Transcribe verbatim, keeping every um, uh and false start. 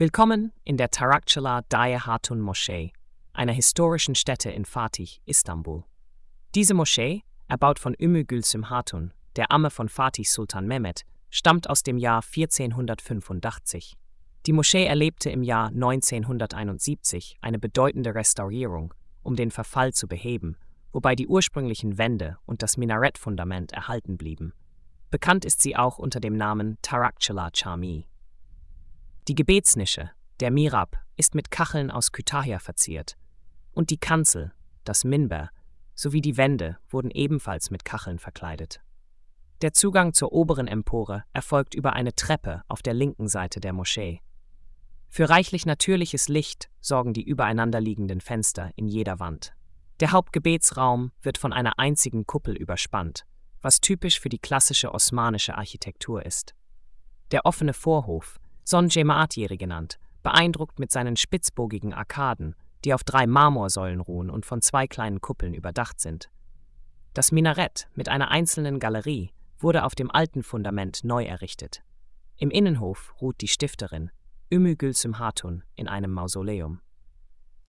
Willkommen in der Tarakçılar Dayı Hatun Moschee, einer historischen Stätte in Fatih, Istanbul. Diese Moschee, erbaut von Ümmü Gülsüm Hatun, der Amme von Fatih Sultan Mehmed, stammt aus dem Jahr vierzehnhundertfünfundachtzig. Die Moschee erlebte im Jahr neunzehnhunderteinundsiebzig eine bedeutende Restaurierung, um den Verfall zu beheben, wobei die ursprünglichen Wände und das Minarettfundament erhalten blieben. Bekannt ist sie auch unter dem Namen Tarakçılar Camii. Die Gebetsnische, der Mihrab, ist mit Kacheln aus Kütahya verziert, und die Kanzel, das Minber, sowie die Wände wurden ebenfalls mit Kacheln verkleidet. Der Zugang zur oberen Empore erfolgt über eine Treppe auf der linken Seite der Moschee. Für reichlich natürliches Licht sorgen die übereinanderliegenden Fenster in jeder Wand. Der Hauptgebetsraum wird von einer einzigen Kuppel überspannt, was typisch für die klassische osmanische Architektur ist. Der offene Vorhof, Son Cemaatiyeri genannt, beeindruckt mit seinen spitzbogigen Arkaden, die auf drei Marmorsäulen ruhen und von zwei kleinen Kuppeln überdacht sind. Das Minarett mit einer einzelnen Galerie wurde auf dem alten Fundament neu errichtet. Im Innenhof ruht die Stifterin, Ümmü Gülsüm Hatun, in einem Mausoleum.